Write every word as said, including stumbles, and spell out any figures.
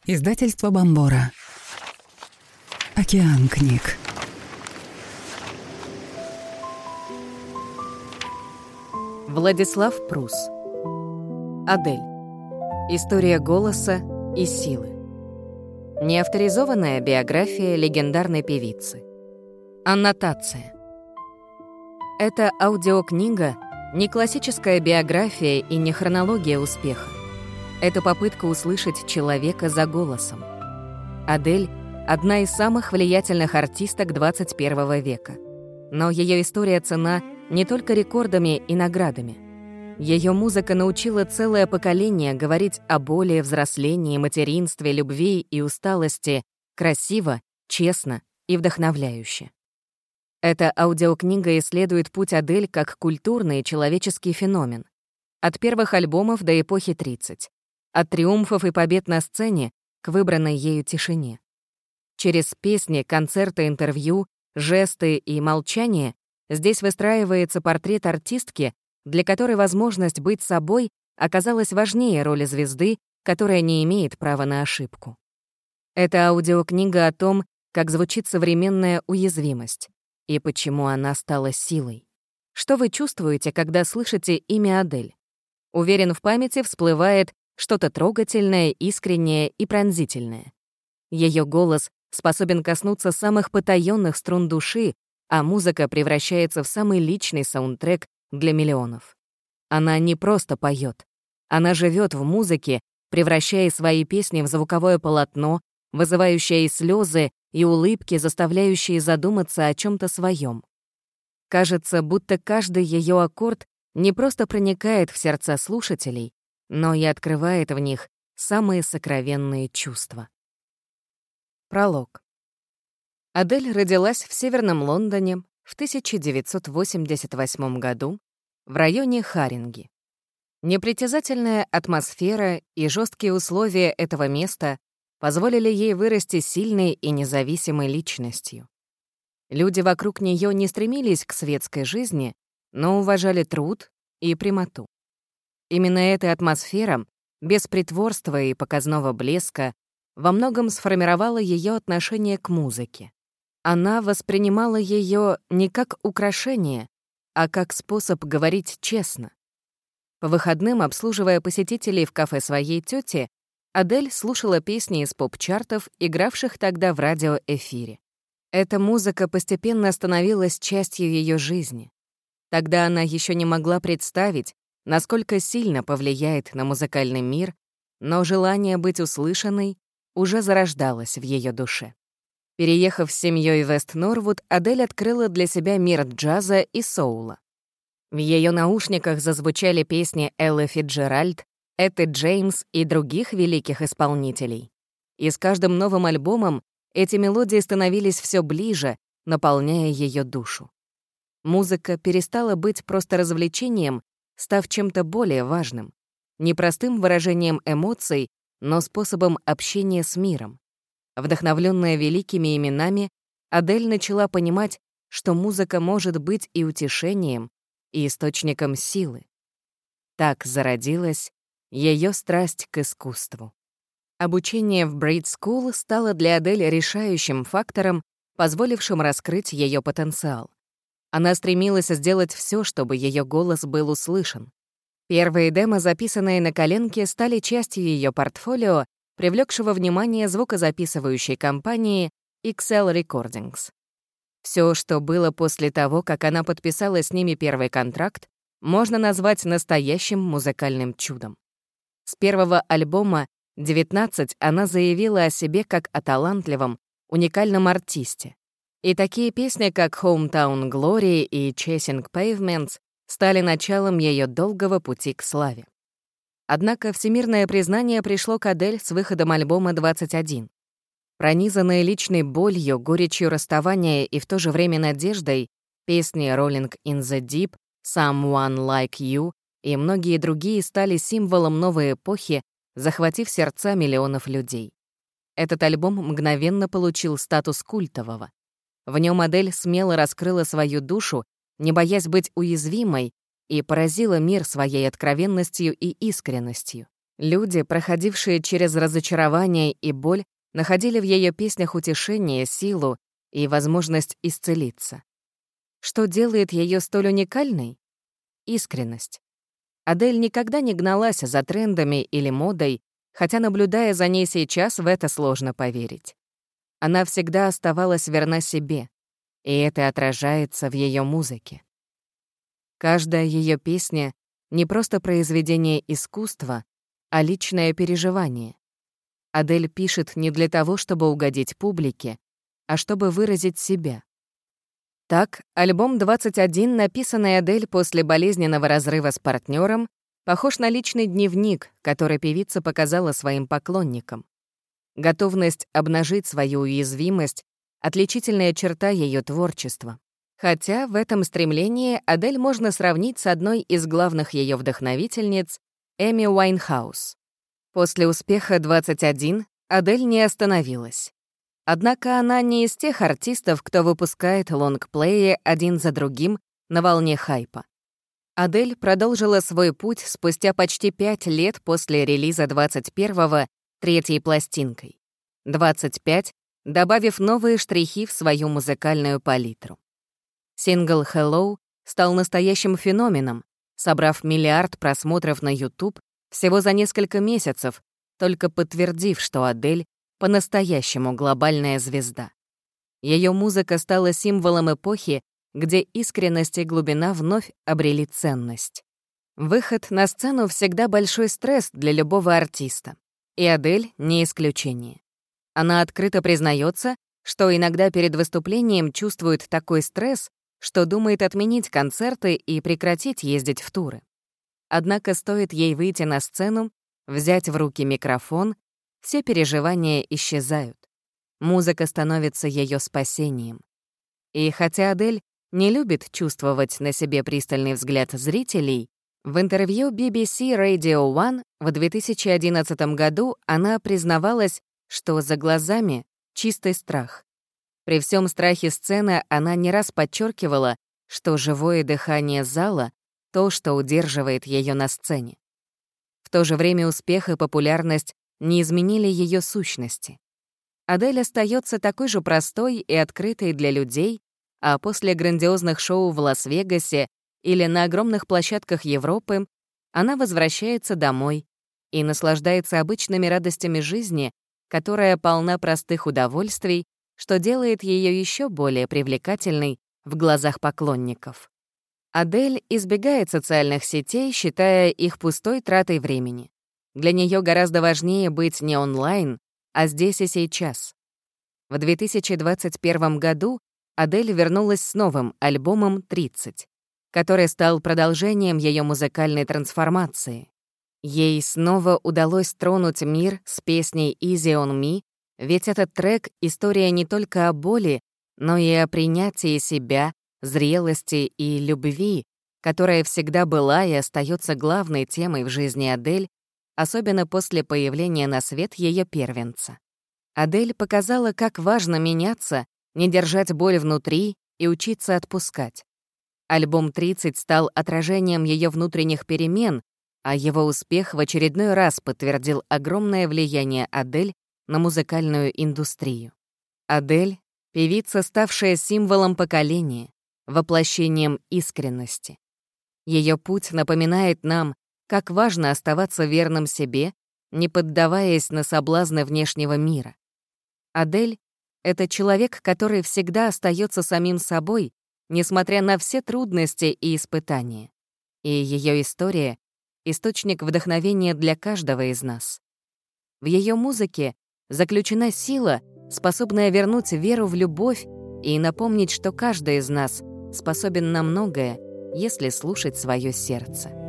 Издательство Бомбора. Океан книг. Владислав Прус. Адель. История голоса и силы. Неавторизованная биография легендарной певицы. Аннотация. Эта аудиокнига не классическая биография и не хронология успеха. Это попытка услышать человека за голосом. Адель — одна из самых влиятельных артисток двадцать первого века. Но ее история ценна не только рекордами и наградами. Ее музыка научила целое поколение говорить о боли, взрослении, материнстве, любви и усталости красиво, честно и вдохновляюще. Эта аудиокнига исследует путь Адель как культурный и человеческий феномен. От первых альбомов до эпохи тридцать. От триумфов и побед на сцене к выбранной ею тишине. Через песни, концерты, интервью, жесты и молчание здесь выстраивается портрет артистки, для которой возможность быть собой оказалась важнее роли звезды, которая не имеет права на ошибку. Это аудиокнига о том, как звучит современная уязвимость и почему она стала силой. Что вы чувствуете, когда слышите имя Адель? Уверен, в памяти всплывает что-то трогательное, искреннее и пронзительное. Ее голос способен коснуться самых потаённых струн души, а музыка превращается в самый личный саундтрек для миллионов. Она не просто поет, она живет в музыке, превращая свои песни в звуковое полотно, вызывающее и слезы, и улыбки, заставляющие задуматься о чем-то своем. Кажется, будто каждый ее аккорд не просто проникает в сердца слушателей, но и открывает в них самые сокровенные чувства. Пролог. Адель родилась в Северном Лондоне в тысяча девятьсот восемьдесят восьмом году в районе Харинги. Непритязательная атмосфера и жесткие условия этого места позволили ей вырасти сильной и независимой личностью. Люди вокруг нее не стремились к светской жизни, но уважали труд и прямоту. Именно эта атмосфера, без притворства и показного блеска, во многом сформировала ее отношение к музыке. Она воспринимала ее не как украшение, а как способ говорить честно. По выходным, обслуживая посетителей в кафе своей тети, Адель слушала песни из поп-чартов, игравших тогда в радиоэфире. Эта музыка постепенно становилась частью ее жизни. Тогда она еще не могла представить, насколько сильно повлияет на музыкальный мир, но желание быть услышанной уже зарождалось в ее душе. Переехав с семьей в Вест-Норвуд, Адель открыла для себя мир джаза и соула. В ее наушниках зазвучали песни Эллы Фицджеральд, Этты Джеймс и других великих исполнителей. И с каждым новым альбомом эти мелодии становились все ближе, наполняя ее душу. Музыка перестала быть просто развлечением, став чем-то более важным, не простым выражением эмоций, но способом общения с миром. Вдохновленная великими именами, Адель начала понимать, что музыка может быть и утешением, и источником силы. Так зародилась ее страсть к искусству. Обучение в Brit School стало для Адель решающим фактором, позволившим раскрыть ее потенциал. Она стремилась сделать все, чтобы ее голос был услышан. Первые демо, записанные на коленке, стали частью ее портфолио, привлекшего внимание звукозаписывающей компании икс эл Recordings. Все, что было после того, как она подписала с ними первый контракт, можно назвать настоящим музыкальным чудом. С первого альбома «девятнадцать» она заявила о себе как о талантливом, уникальном артисте. И такие песни, как «Hometown Glory» и «Chasing Pavements» стали началом ее долгого пути к славе. Однако всемирное признание пришло к Адель с выходом альбома «двадцать один». Пронизанные личной болью, горечью расставания и в то же время надеждой, песни «Rolling in the Deep», «Someone Like You» и многие другие стали символом новой эпохи, захватив сердца миллионов людей. Этот альбом мгновенно получил статус культового. В нем Адель смело раскрыла свою душу, не боясь быть уязвимой, и поразила мир своей откровенностью и искренностью. Люди, проходившие через разочарование и боль, находили в ее песнях утешение, силу и возможность исцелиться. Что делает ее столь уникальной? Искренность. Адель никогда не гналась за трендами или модой, хотя, наблюдая за ней сейчас, в это сложно поверить. Она всегда оставалась верна себе, и это отражается в ее музыке. Каждая ее песня — не просто произведение искусства, а личное переживание. Адель пишет не для того, чтобы угодить публике, а чтобы выразить себя. Так, альбом двадцать один, написанный Адель после болезненного разрыва с партнером, похож на личный дневник, который певица показала своим поклонникам. Готовность обнажить свою уязвимость — отличительная черта ее творчества. Хотя в этом стремлении Адель можно сравнить с одной из главных ее вдохновительниц — Эми Уайнхаус. После успеха двадцать один Адель не остановилась. Однако она не из тех артистов, кто выпускает лонгплеи один за другим на волне хайпа. Адель продолжила свой путь спустя почти пять лет после релиза двадцать первого третьей пластинкой. двадцать пять, добавив новые штрихи в свою музыкальную палитру. Сингл «Hello» стал настоящим феноменом, собрав миллиард просмотров на YouTube всего за несколько месяцев, только подтвердив, что Адель по-настоящему глобальная звезда. Ее музыка стала символом эпохи, где искренность и глубина вновь обрели ценность. Выход на сцену всегда большой стресс для любого артиста, и Адель не исключение. Она открыто признается, что иногда перед выступлением чувствует такой стресс, что думает отменить концерты и прекратить ездить в туры. Однако стоит ей выйти на сцену, взять в руки микрофон, все переживания исчезают. Музыка становится ее спасением. И хотя Адель не любит чувствовать на себе пристальный взгляд зрителей, в интервью би би си Radio One в две тысячи одиннадцатом году она признавалась, что за глазами чистый страх. При всем страхе сцены она не раз подчеркивала, что живое дыхание зала — то, что удерживает ее на сцене. В то же время успех и популярность не изменили ее сущности. Адель остается такой же простой и открытой для людей, а после грандиозных шоу в Лас-Вегасе или на огромных площадках Европы она возвращается домой и наслаждается обычными радостями жизни, которая полна простых удовольствий, что делает ее еще более привлекательной в глазах поклонников. Адель избегает социальных сетей, считая их пустой тратой времени. Для нее гораздо важнее быть не онлайн, а здесь и сейчас. В две тысячи двадцать первом году Адель вернулась с новым альбомом «тридцать», который стал продолжением ее музыкальной трансформации. Ей снова удалось тронуть мир с песней «Easy on Me», ведь этот трек — история не только о боли, но и о принятии себя, зрелости и любви, которая всегда была и остается главной темой в жизни Адель, особенно после появления на свет ее первенца. Адель показала, как важно меняться, не держать боль внутри и учиться отпускать. Альбом «тридцать» стал отражением ее внутренних перемен, а его успех в очередной раз подтвердил огромное влияние Адель на музыкальную индустрию. Адель — певица, ставшая символом поколения, воплощением искренности. Ее путь напоминает нам, как важно оставаться верным себе, не поддаваясь на соблазны внешнего мира. Адель — это человек, который всегда остается самим собой, несмотря на все трудности и испытания. И ее история — источник вдохновения для каждого из нас. В ее музыке заключена сила, способная вернуть веру в любовь и напомнить, что каждый из нас способен на многое, если слушать свое сердце.